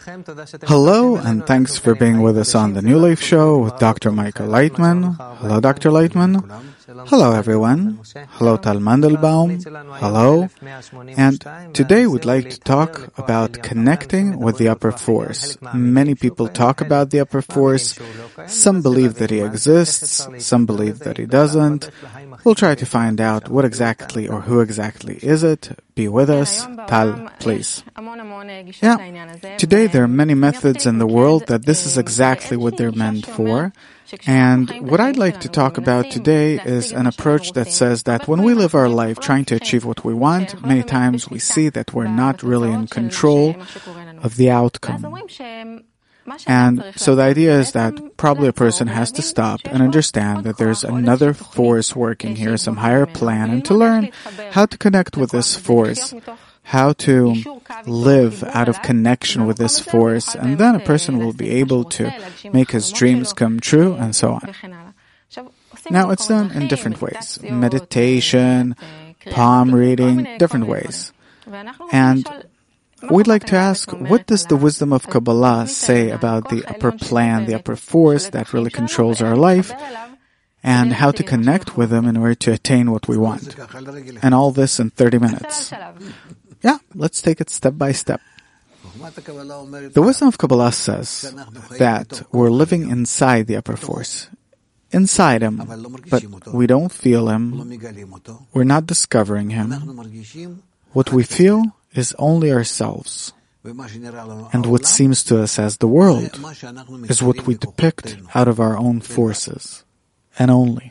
Hello, and thanks for being with us on the New Life Show with Dr. Michael Leitman. Hello, Dr. Leitman. Hello, everyone. Hello, Tal Mandelbaum. Hello. And today we'd like to talk about connecting with the upper force. Many people talk about the upper force. Some believe that he exists. Some believe that he doesn't. We'll try to find out what exactly or who exactly is it. Be with us. Tal, please. Yeah. Today there are many methods in the world that this is exactly what they're meant for. And what I'd like to talk about today is an approach that says that when we live our life trying to achieve what we want, many times we see that we're not really in control of the outcome. And so the idea is that probably a person has to stop and understand that there's another force working here, some higher plan, and to learn how to connect with this force, how to live out of connection with this force, and then a person will be able to make his dreams come true, and so on. Now, it's done in different ways. Meditation, palm reading, different ways. And we'd like to ask, what does the wisdom of Kabbalah say about the upper plan, the upper force that really controls our life, and how to connect with them in order to attain what we want? And all this in 30 minutes. Yeah, let's take it step by step. The wisdom of Kabbalah says that we're living inside the upper force, inside him, but we don't feel him, we're not discovering him. What we feel is only ourselves. And what seems to us as the world is what we depict out of our own forces, and only.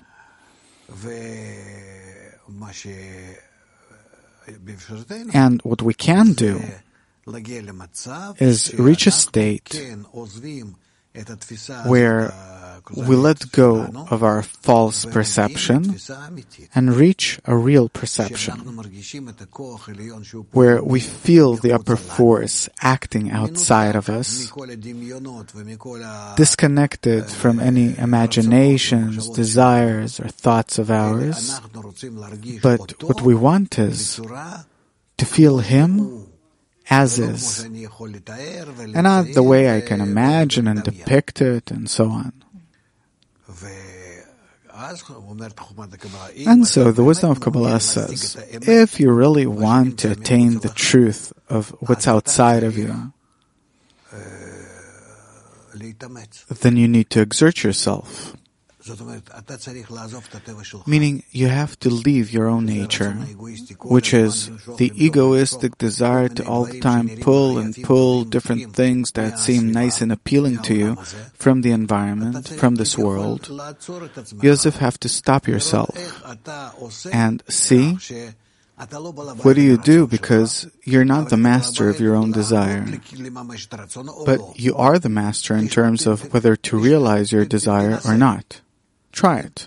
And what we can do is reach a state where we let go of our false perception and reach a real perception, where we feel the upper force acting outside of us, disconnected from any imaginations, desires, or thoughts of ours. But what we want is to feel him as is, and not the way I can imagine and depict it, and so on. And so the wisdom of Kabbalah says, if you really want to attain the truth of what's outside of you, then you need to exert yourself. Meaning, you have to leave your own nature, which is the egoistic desire to all the time pull different things that seem nice and appealing to you from the environment, from this world. You as if have to stop yourself and see, what do you do? Because you're not the master of your own desire, but you are the master in terms of whether to realize your desire or not. Try it.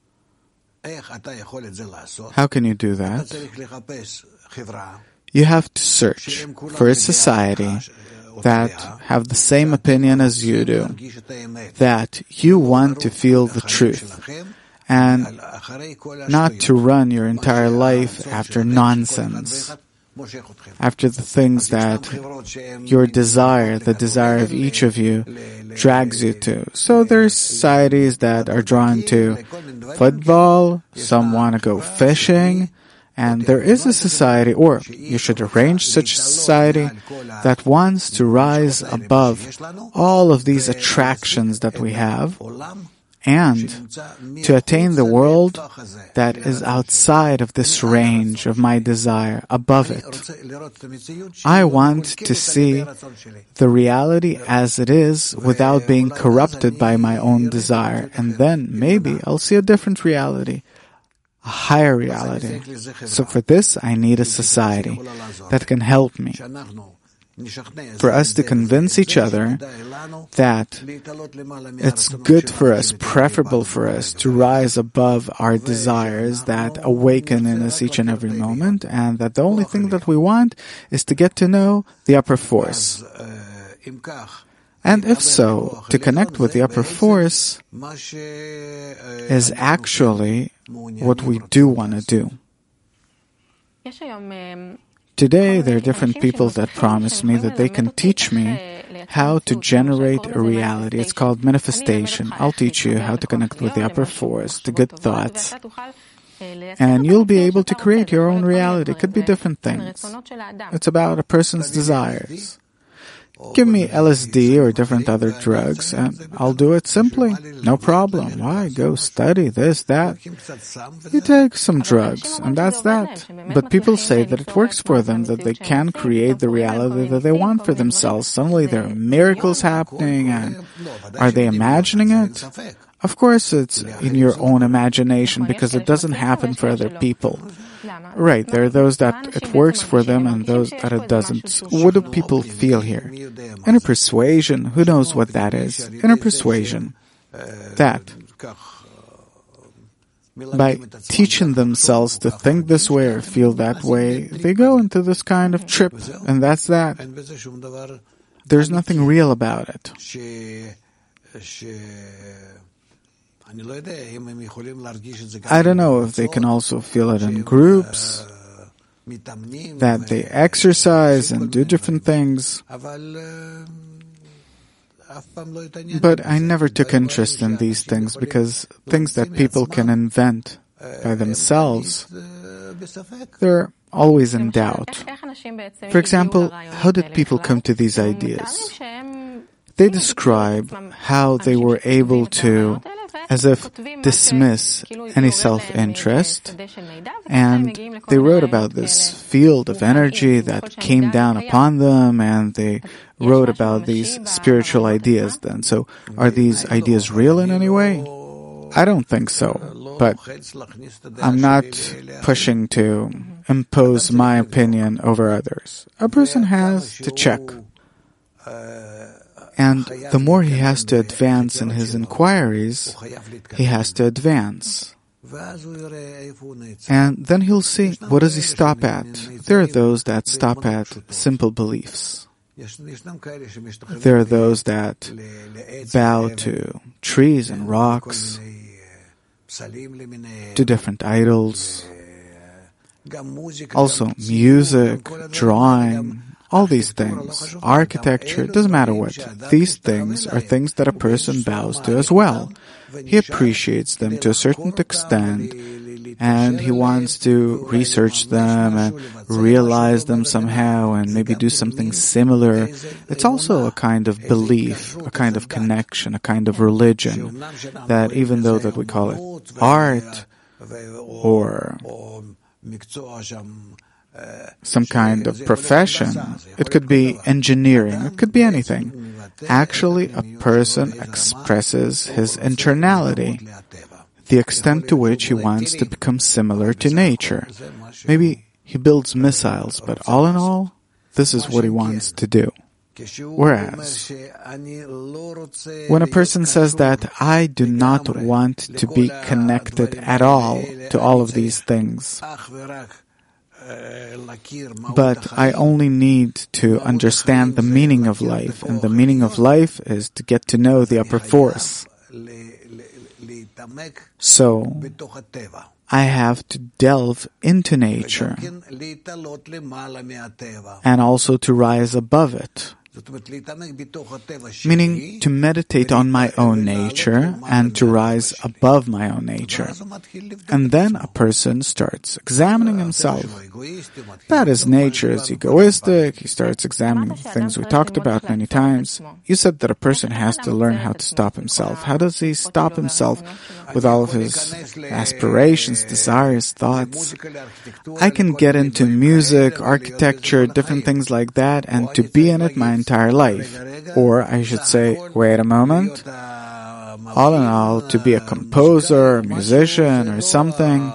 How can you do that? You have to search for a society that have the same opinion as you do, that you want to feel the truth, and not to run your entire life after nonsense, after the things that your desire, the desire of each of you, drags you to. So there's societies that are drawn to football, some want to go fishing, and there is a society, or you should arrange such a society, that wants to rise above all of these attractions that we have, and to attain the world that is outside of this range of my desire, above it. I want to see the reality as it is without being corrupted by my own desire, and then maybe I'll see a different reality, a higher reality. So for this, I need a society that can help me, for us to convince each other that it's good for us, preferable for us to rise above our desires that awaken in us each and every moment, and that the only thing that we want is to get to know the upper force. And if so, to connect with the upper force is actually what we do want to do. Today, there are different people that promise me that they can teach me how to generate a reality. It's called manifestation. I'll teach you how to connect with the upper force, the good thoughts. And you'll be able to create your own reality. It could be different things. It's about a person's desires. Give me LSD or different other drugs, and I'll do it simply. No problem. Why? Go study this, that. You take some drugs, and that's that. But people say that it works for them, that they can create the reality that they want for themselves. Suddenly there are miracles happening, and are they imagining it? Of course it's in your own imagination, because it doesn't happen for other people. Right, there are those that it works for them and those that it doesn't. What do people feel here? Inner persuasion, who knows what that is? Inner persuasion. That. By teaching themselves to think this way or feel that way, they go into this kind of trip, and that's that. There's nothing real about it. I don't know if they can also feel it in groups, that they exercise and do different things. But I never took interest in these things, because things that people can invent by themselves, they're always in doubt. For example, how did people come to these ideas? They describe how they were able to, as if, dismiss any self-interest, and they wrote about this field of energy that came down upon them, and they wrote about these spiritual ideas then. So, are these ideas real in any way? I don't think so, but I'm not pushing to impose my opinion over others. A person has to check. And the more he has to advance in his inquiries, he has to advance. And then he'll see, what does he stop at? There are those that stop at simple beliefs. There are those that bow to trees and rocks, to different idols, also music, drawing, all these things, architecture, it doesn't matter what. These things are things that a person bows to as well. He appreciates them to a certain extent, and he wants to research them and realize them somehow and maybe do something similar. It's also a kind of belief, a kind of connection, a kind of religion, that even though that we call it art or some kind of profession, it could be engineering, it could be anything. Actually, a person expresses his internality, the extent to which he wants to become similar to nature. Maybe he builds missiles, but all in all, this is what he wants to do. Whereas, when a person says that I do not want to be connected at all to all of these things, but I only need to understand the meaning of life, and the meaning of life is to get to know the upper force. So, I have to delve into nature, and also to rise above it. Meaning to meditate on my own nature and to rise above my own nature. And then a person starts examining himself. That his nature is egoistic. He starts examining the things we talked about many times. You said that a person has to learn how to stop himself. How does he stop himself with all of his aspirations, desires, thoughts? I can get into music, architecture, different things like that, and to be in it my entire life. Or I should say, wait a moment, all in all, to be a composer, a musician, or something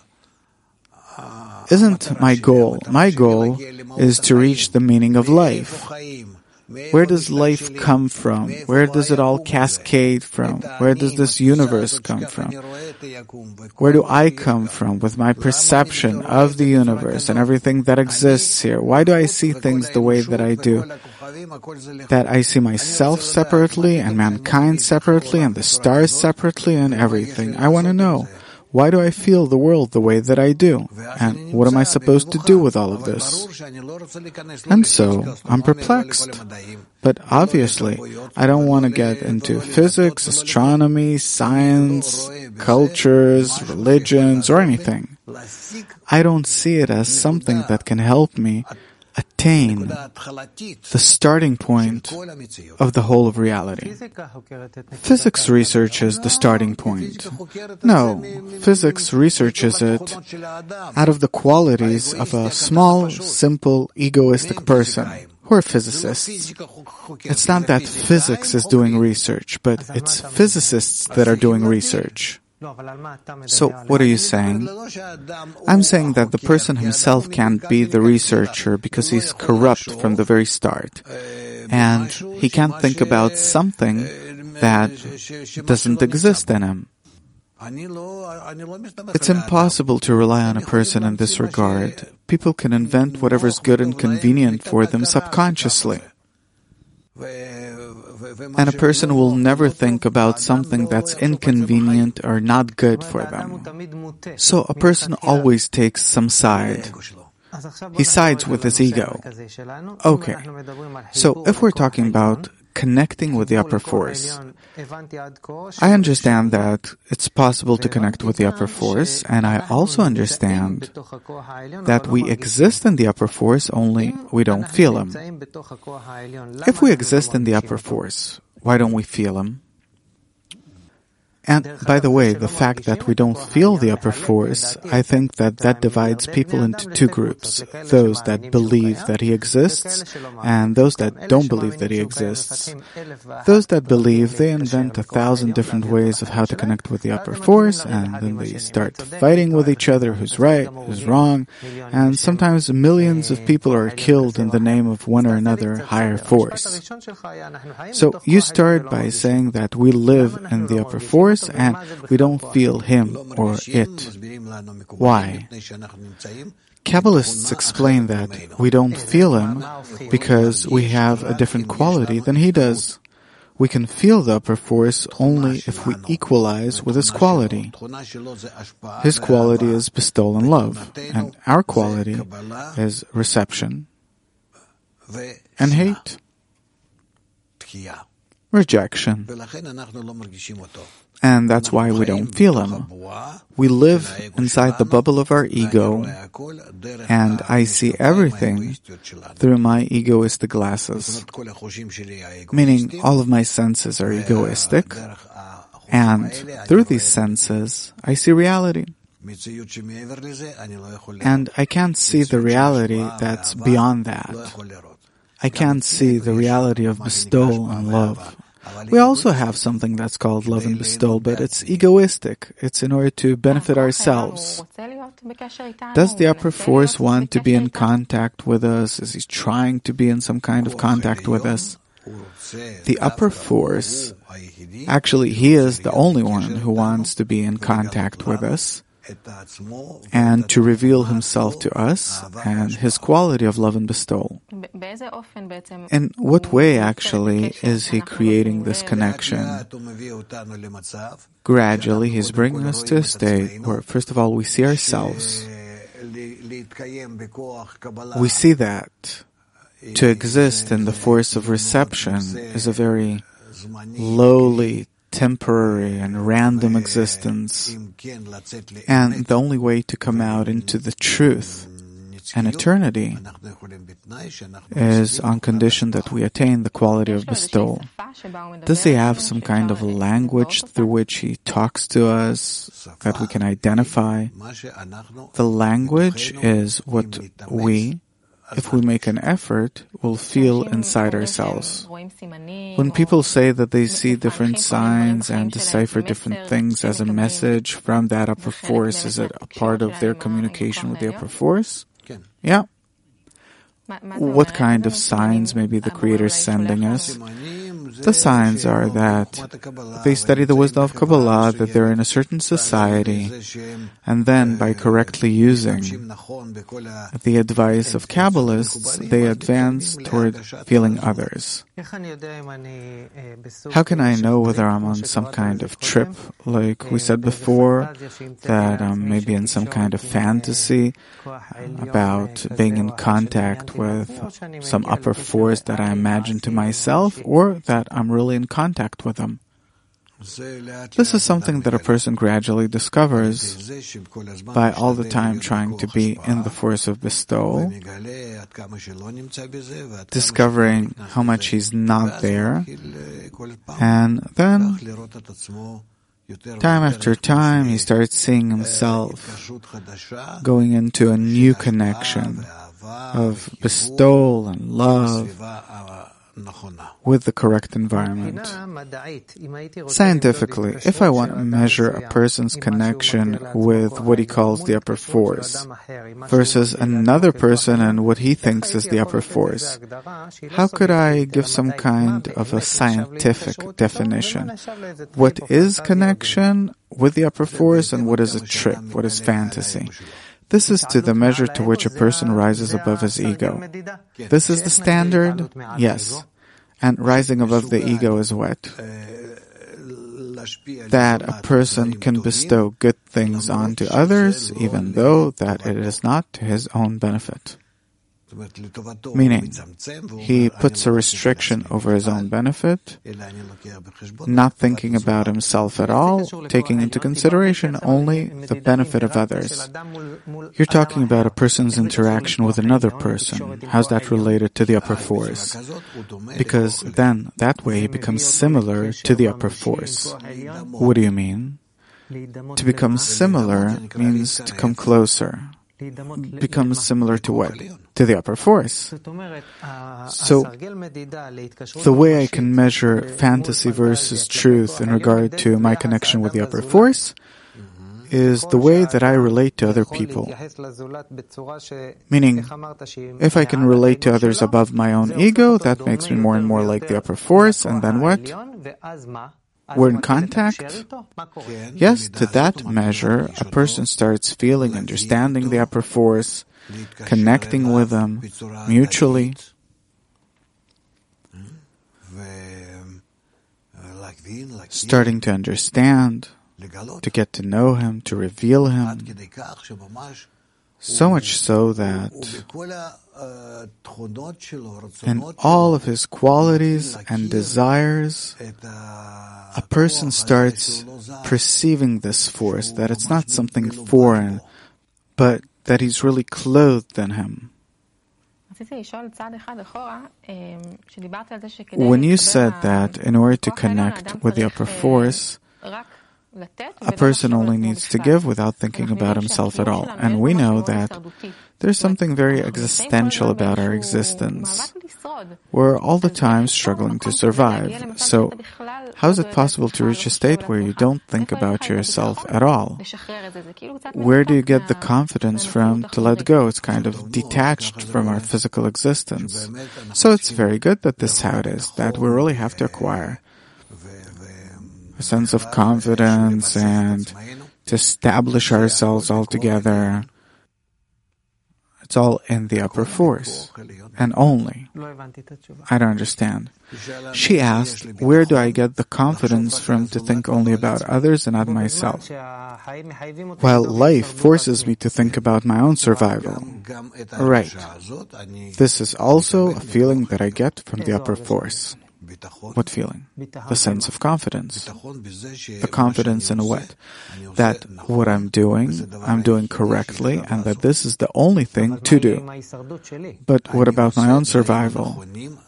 isn't my goal. My goal is to reach the meaning of life. Where does life come from? Where does it all cascade from? Where does this universe come from? Where do I come from with my perception of the universe and everything that exists here? Why do I see things the way that I do? That I see myself separately and mankind separately and the stars separately and everything. I want to know, Why do I feel the world the way that I do? And what am I supposed to do with all of this? And so, I'm perplexed. But obviously, I don't want to get into physics, astronomy, science, cultures, religions, or anything. I don't see it as something that can help me attain the starting point of the whole of reality. Physics researches the starting point. No, physics researches it out of the qualities of a small, simple, egoistic person who are physicists. It's not that physics is doing research, but it's physicists that are doing research. So, what are you saying? I'm saying that the person himself can't be the researcher because he's corrupt from the very start. And he can't think about something that doesn't exist in him. It's impossible to rely on a person in this regard. People can invent whatever's good and convenient for them subconsciously. And a person will never think about something that's inconvenient or not good for them. So a person always takes some side. He sides with his ego. Okay, so if we're talking about connecting with the upper force, I understand that it's possible to connect with the upper force, and I also understand that we exist in the upper force, only we don't feel him. If we exist in the upper force, why don't we feel him? And, by the way, the fact that we don't feel the upper force, I think that divides people into two groups. Those that believe that he exists, and those that don't believe that he exists. Those that believe, they invent 1,000 different ways of how to connect with the upper force, and then they start fighting with each other, who's right, who's wrong, and sometimes millions of people are killed in the name of one or another higher force. So, you start by saying that we live in the upper force, and we don't feel him or it. Why? Kabbalists explain that we don't feel him because we have a different quality than he does. We can feel the upper force only if we equalize with his quality. His quality is bestowal and love, and our quality is reception and hate, rejection. And that's why we don't feel him. We live inside the bubble of our ego, and I see everything through my egoistic glasses. Meaning, all of my senses are egoistic, and through these senses, I see reality. And I can't see the reality that's beyond that. I can't see the reality of bestowal and love. We also have something that's called love and bestowal, but it's egoistic. It's in order to benefit ourselves. Does the upper force want to be in contact with us? Is he trying to be in some kind of contact with us? The upper force, actually, he is the only one who wants to be in contact with us and to reveal himself to us and his quality of love and bestowal. In what way, actually, is he creating this connection? Gradually, he's bringing us to a state where, first of all, we see ourselves. We see that to exist in the force of reception is a very lowly, temporary and random existence, and the only way to come out into the truth and eternity is on condition that we attain the quality of bestowal. Does he have some kind of language through which he talks to us that we can identify? The language is what we, if we make an effort, will feel inside ourselves. When people say that they see different signs and decipher different things as a message from that upper force, is it a part of their communication with the upper force? Yeah. What kind of signs maybe the Creator is sending us? The signs are that they study the wisdom of Kabbalah, that they're in a certain society, and then by correctly using the advice of Kabbalists, they advance toward feeling others. How can I know whether I'm on some kind of trip, like we said before, that I'm maybe in some kind of fantasy about being in contact with some upper force that I imagine to myself, or that I'm really in contact with them? This is something that a person gradually discovers by all the time trying to be in the force of bestowal, discovering how much he's not there, and then time after time he starts seeing himself going into a new connection of bestowal and love with the correct environment. Scientifically, if I want to measure a person's connection with what he calls the upper force versus another person and what he thinks is the upper force, how could I give some kind of a scientific definition? What is connection with the upper force and what is a trip? What is fantasy? This is to the measure to which a person rises above his ego. This is the standard? Yes. And rising above the ego is what? That a person can bestow good things onto others, even though that it is not to his own benefit. Meaning, he puts a restriction over his own benefit, not thinking about himself at all, taking into consideration only the benefit of others. You're talking about a person's interaction with another person. How's that related to the upper force? Because then, that way, he becomes similar to the upper force. What do you mean? To become similar means to come closer. Becomes similar to what? To the upper force. So, the way I can measure fantasy versus truth in regard to my connection with the upper force is the way that I relate to other people. Meaning, if I can relate to others above my own ego, that makes me more and more like the upper force, and then what? We're in contact? Yes, to that measure, a person starts feeling, understanding the upper force, connecting with them mutually. Starting to understand, to get to know him, to reveal him. So much so that in all of his qualities and desires, a person starts perceiving this force, that it's not something foreign, but that he's really clothed in him. When you said that in order to connect with the upper force, a person only needs to give without thinking about himself at all. And we know that there's something very existential about our existence. We're all the time struggling to survive. So, how is it possible to reach a state where you don't think about yourself at all? Where do you get the confidence from to let go? It's kind of detached from our physical existence. So it's very good that this is how it is, that we really have to acquire a sense of confidence and to establish ourselves all together. It's all in the upper force, and only. I don't understand. She asked, where do I get the confidence from to think only about others and not myself? Well, life forces me to think about my own survival. Right. This is also a feeling that I get from the upper force. What feeling? The sense of confidence. The confidence in what? That what I'm doing correctly, and that this is the only thing to do. But what about my own survival?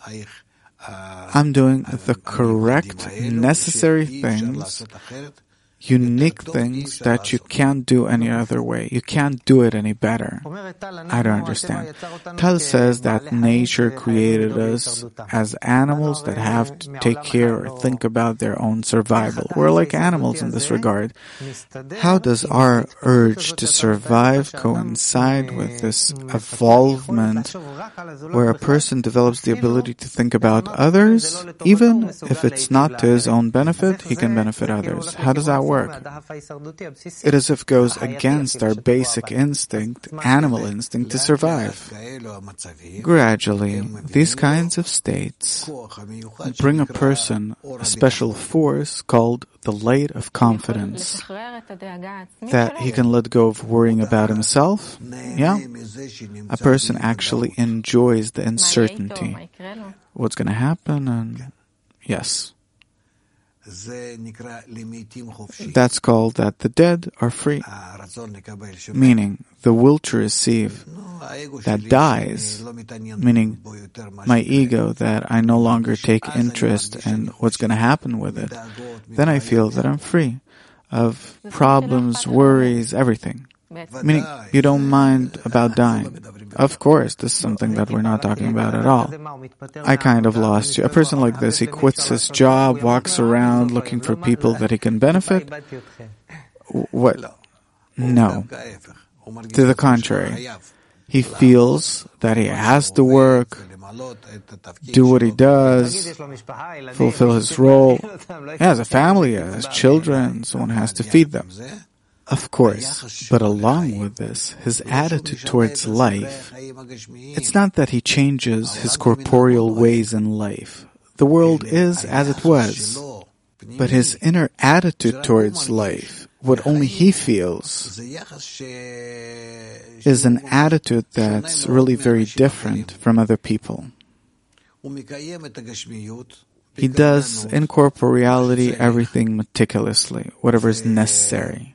I'm doing the correct, necessary things unique things that you can't do any other way. You can't do it any better. I don't understand. Tal says that nature created us as animals that have to take care or think about their own survival. We're like animals in this regard. How does our urge to survive coincide with this evolvement where a person develops the ability to think about others? Even if it's not to his own benefit, he can benefit others. How does that work? It as if goes against our basic instinct, animal instinct, to survive. Gradually, these kinds of states bring a person a special force called the light of confidence, that he can let go of worrying about himself. Yeah, a person actually enjoys the uncertainty. What's going to happen? And yes. That's called that the dead are free, meaning the will to receive that dies, meaning my ego that I no longer take interest in what's going to happen with it. Then I feel that I'm free of problems, worries, everything. Meaning you don't mind about dying. Of course, this is something that we're not talking about at all. I kind of lost you. A person like this, he quits his job, walks around looking for people that he can benefit. What? No. To the contrary. He feels that he has to work, do what he does, fulfill his role. He has a family, he has children, someone has to feed them. Of course, but along with this, his attitude towards life, it's not that he changes his corporeal ways in life. The world is as it was, but his inner attitude towards life, what only he feels, is an attitude that's really very different from other people. He does in corporeality everything meticulously, whatever is necessary.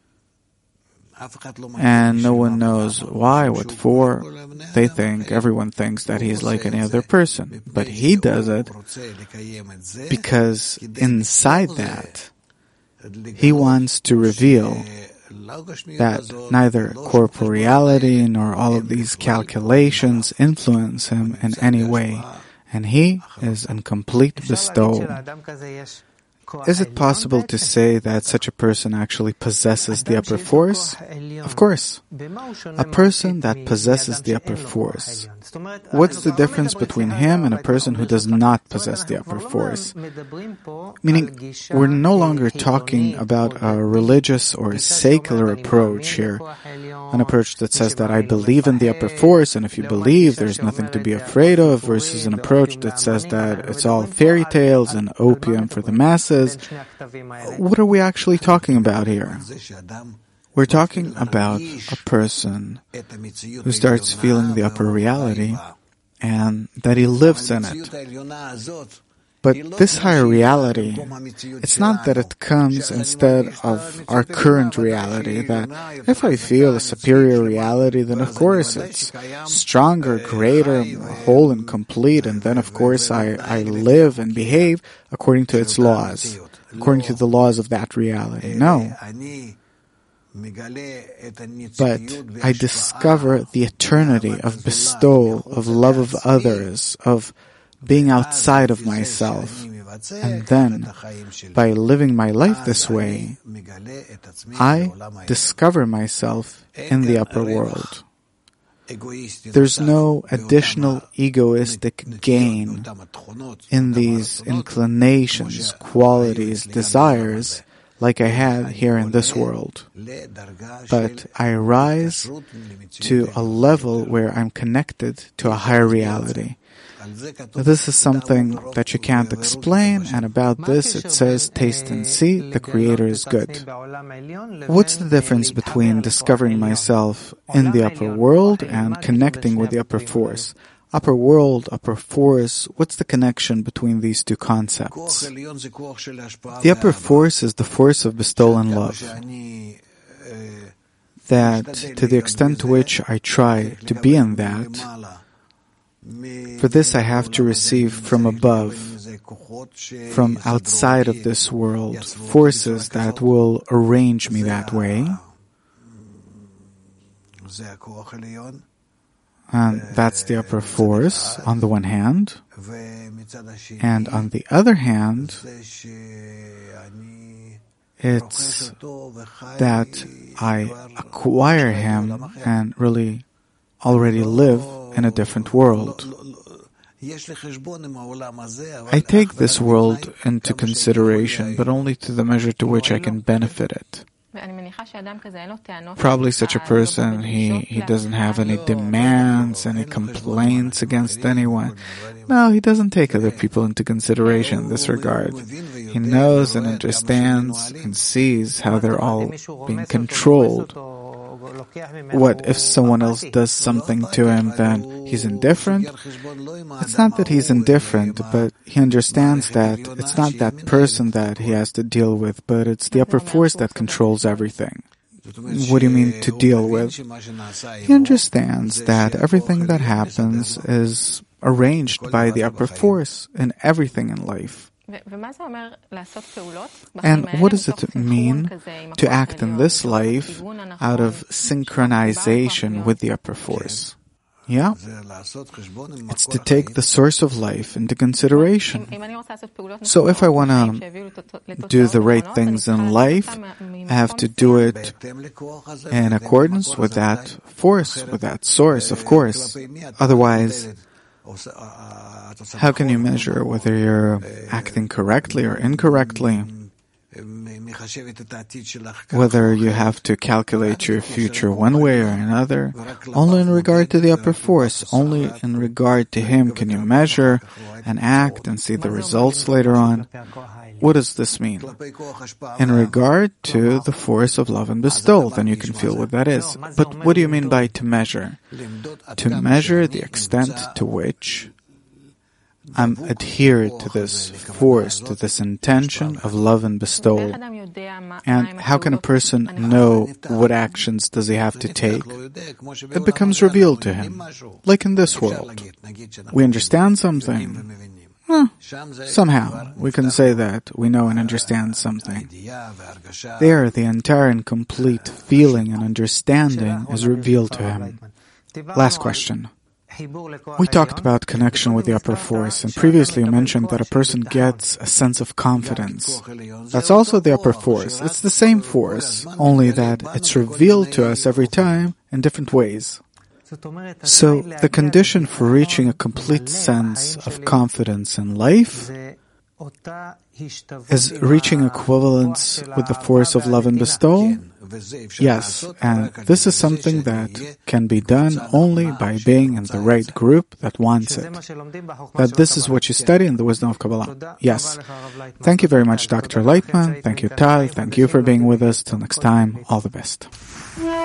And no one knows why, what for. They think, everyone thinks that he's like any other person. But he does it because inside that, he wants to reveal that neither corporeality nor all of these calculations influence him in any way. And he is in complete bestowal. Is it possible to say that such a person actually possesses the upper force? Of course. A person that possesses the upper force. What's the difference between him and a person who does not possess the upper force? Meaning, we're no longer talking about a religious or secular approach here. An approach that says that I believe in the upper force, and if you believe, there's nothing to be afraid of, versus an approach that says that it's all fairy tales and opium for the masses. What are we actually talking about here? We're talking about a person who starts feeling the upper reality and that he lives in it. But this higher reality, it's not that it comes instead of our current reality, that if I feel a superior reality, then of course it's stronger, greater, whole and complete, and then of course I live and behave according to its laws, according to the laws of that reality. No. But I discover the eternity of bestowal, of love of others, of being outside of myself. And then, by living my life this way, I discover myself in the upper world. There's no additional egoistic gain in these inclinations, qualities, desires, like I had here in this world. But I rise to a level where I'm connected to a higher reality. This is something that you can't explain, and about this it says, taste and see, the Creator is good. What's the difference between discovering myself in the upper world and connecting with the upper force? Upper world, upper force, what's the connection between these two concepts? The upper force is the force of bestowal and love. That, to the extent to which I try to be in that, for this I have to receive from above from outside of this world, forces that will arrange me that way. And that's the upper force on the one hand. And on the other hand, it's that I acquire him and really already live in a different world. I take this world into consideration, but only to the measure to which I can benefit it. Probably such a person, he doesn't have any demands, any complaints against anyone. No, he doesn't take other people into consideration in this regard. He knows and understands and sees how they're all being controlled. What if someone else does something to him, then he's indifferent? It's not that he's indifferent, but he understands that it's not that person that he has to deal with, but it's the upper force that controls everything. What do you mean to deal with? He understands that everything that happens is arranged by the upper force in everything in life. And what does it mean to act in this life out of synchronization with the upper force? Yeah? It's to take the source of life into consideration. So if I want to do the right things in life, I have to do it in accordance with that force, with that source, of course. Otherwise, how can you measure whether you're acting correctly or incorrectly? Whether you have to calculate your future one way or another, only in regard to the upper force, only in regard to him can you measure and act and see the results later on. What does this mean? In regard to the force of love and bestowal, then you can feel what that is. But what do you mean by to measure? To measure the extent to which I'm adhered to this force, to this intention of love and bestowal. And how can a person know what actions does he have to take? It becomes revealed to him, like in this world. We understand something. Somehow, we can say that we know and understand something. There, the entire and complete feeling and understanding is revealed to him. Last question. We talked about connection with the upper force, and previously you mentioned that a person gets a sense of confidence. That's also the upper force. It's the same force, only that it's revealed to us every time in different ways. So, the condition for reaching a complete sense of confidence in life is reaching equivalence with the force of love and bestowal? Yes, and this is something that can be done only by being in the right group that wants it. That this is what you study in the wisdom of Kabbalah. Yes. Thank you very much, Dr. Lightman. Thank you, Tal. Thank you for being with us. Till next time, all the best.